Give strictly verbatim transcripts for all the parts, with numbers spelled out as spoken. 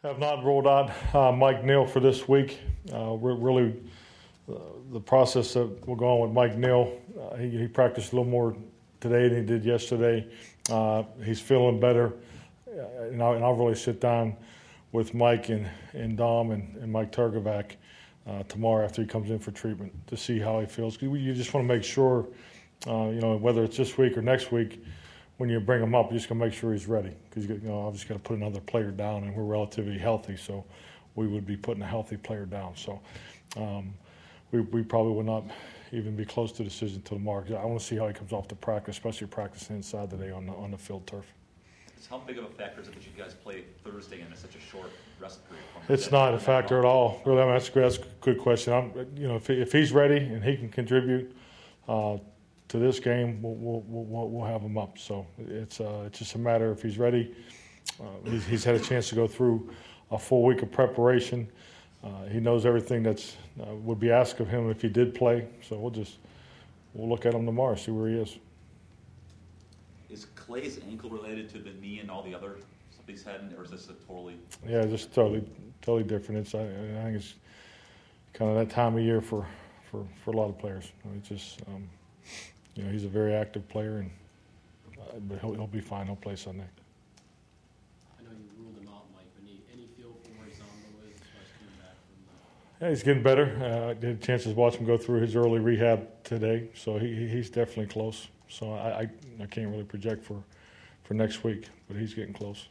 Have not rolled out uh, Mike Neal for this week. Uh, we're really uh, the process that we're going with Mike Neal. Uh, he, he practiced a little more today than he did yesterday. Uh, he's feeling better, uh, and, I'll, and I'll really sit down with Mike and, and Dom and, and Mike Turgovac uh, tomorrow after he comes in for treatment to see how he feels. You just want to make sure, uh, you know, whether it's this week or next week, when you bring him up, you're just going to make sure he's ready because, you know, obviously got to put another player down, and we're relatively healthy, so we would be putting a healthy player down. So um, we, we probably would not even be close to a decision until tomorrow. I want to see how he comes off the practice, especially practicing inside today on the, on the field turf. How big of a factor is it that you guys play Thursday and it's such a short rest period? It's not a factor at all. Really, I mean, that's, that's a good question. I'm, you know, if, if he's ready and he can contribute uh, to this game, we'll, we'll, we'll, we'll have him up. So it's uh, it's just a matter if he's ready. Uh, he's, he's had a chance to go through a full week of preparation. Uh, he knows everything that's uh, would be asked of him if he did play. So we'll just we'll look at him tomorrow, see where he is. Is Clay's ankle related to the knee and all the other stuff he's had, or is this a totally? Yeah, just totally totally different. It's I, I think it's kind of that time of year for for, for a lot of players. I mean, it's just. Um, You know, he's a very active player, and uh, but he'll, he'll be fine. He'll play Sunday. I know you ruled him out, Mike, but any, any feel for where he's on the way as far as coming back from the... Yeah, he's getting better. Uh, I had a chance to watch him go through his early rehab today, so he, he's definitely close. So I, I, I can't really project for, for next week, but he's getting close.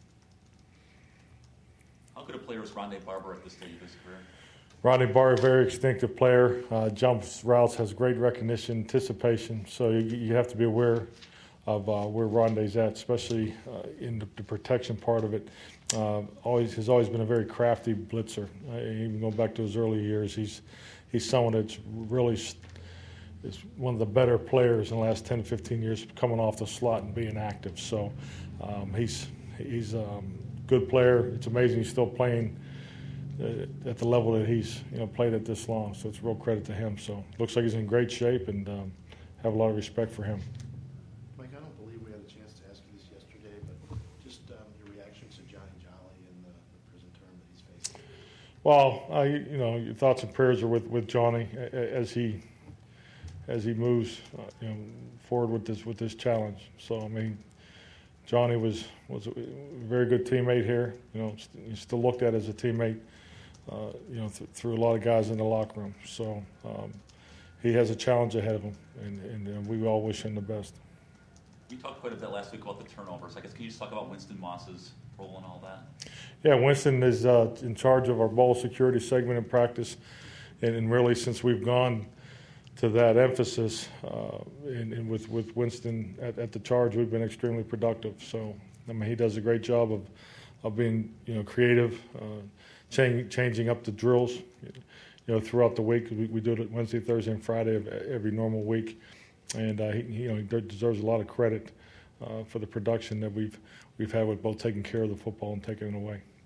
How good a player is Rondé Barber at this stage of his career? Rondé Barber, a very instinctive player, uh, jumps routes, has great recognition, anticipation. So you, you have to be aware of uh, where Rondé's at, especially uh, in the, the protection part of it. Uh, always has always been a very crafty blitzer. Uh, even going back to his early years, he's he's someone that's really is one of the better players in the last ten to fifteen years, coming off the slot and being active. So um, he's he's a um, good player. It's amazing he's still playing at the level that he's you know played at this long, so it's a real credit to him. So looks like he's in great shape, and um, have a lot of respect for him. Mike, I don't believe we had a chance to ask you this yesterday, but just um, your reactions to Johnny Jolly and the, the prison term that he's facing. Well, uh, you, you know, your thoughts and prayers are with, with Johnny as he as he moves uh, you know forward with this with this challenge. So I mean, Johnny was was a very good teammate here. You know, he's still looked at as a teammate. Uh, you know, th- through a lot of guys in the locker room. So um, he has a challenge ahead of him, and, and, and we all wish him the best. We talked quite a bit last week about the turnovers. I guess can you just talk about Winston Moss's role and all that? Yeah, Winston is uh, in charge of our ball security segment in practice, and, and really since we've gone to that emphasis, uh, and, and with, with Winston at, at the charge, we've been extremely productive. So I mean, he does a great job of of being you know creative. Uh, Changing, changing up the drills, you know, throughout the week. We, we do it Wednesday, Thursday, and Friday of every normal week, and uh, he, you know, he deserves a lot of credit uh, for the production that we've we've had with both taking care of the football and taking it away.